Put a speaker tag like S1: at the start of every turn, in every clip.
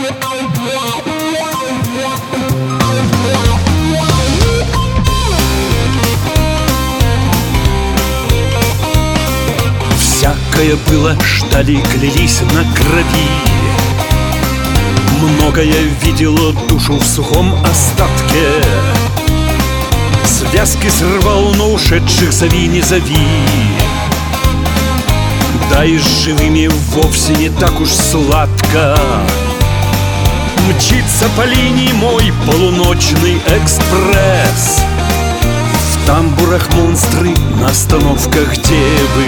S1: Всякое было, ждали, клялись на крови. Многое видело душу в сухом остатке. Связки срывал, но ушедших зови не зови. Да и с живыми вовсе не так уж сладко. Мчится по линии мой полуночный экспресс. В тамбурах монстры, на остановках девы.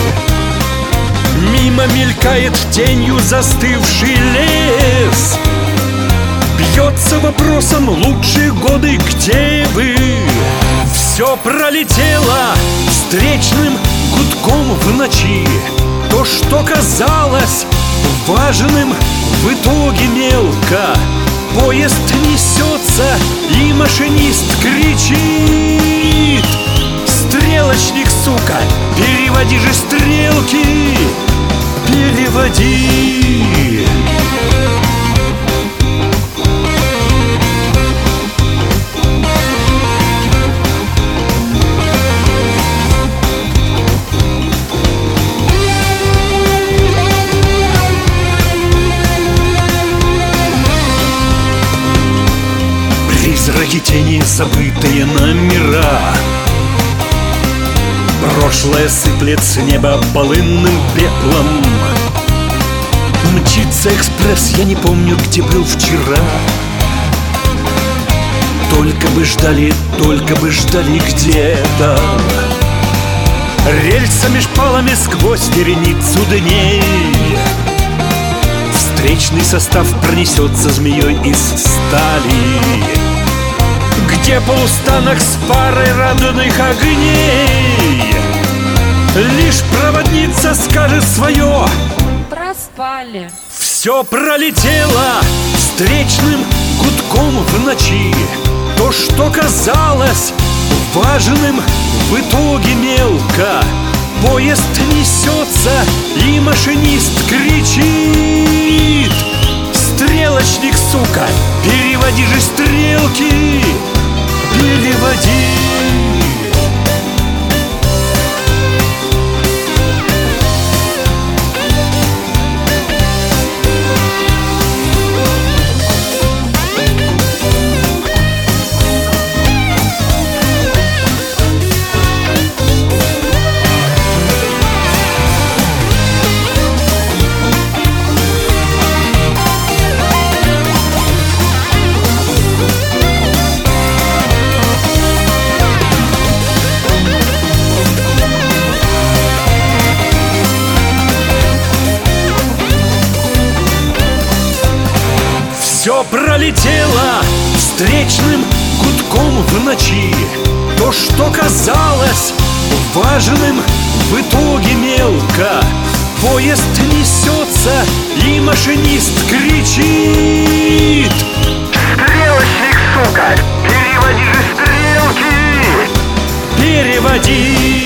S1: Мимо мелькает тенью застывший лес. Бьется вопросом: лучшие годы где вы? Все пролетело встречным гудком в ночи. То, что казалось важным, в итоге мелко. Поезд несется, и машинист кричит: стрелочник, сука, переводи же стрелки, переводи. Призраки, тени, забытые номера. Прошлое сыплет с неба полынным пеплом. Мчится экспресс, я не помню, где был вчера. Только бы ждали где-то. Рельса меж палами сквозь вереницу дней. Встречный состав пронесется змеей из стали. Где полустанок с парой радужных огней? Лишь проводница скажет свое:
S2: проспали.
S1: Все пролетело встречным гудком в ночи. То, что казалось важным, в итоге мелко. Поезд несется, и машинист кричит: стрелочник, сука, переводи же стрелки, переводи. Все пролетело встречным гудком в ночи. То, что казалось важным, в итоге мелко. Поезд несется, и машинист кричит: стрелочник, сука, переводи же стрелки, переводи.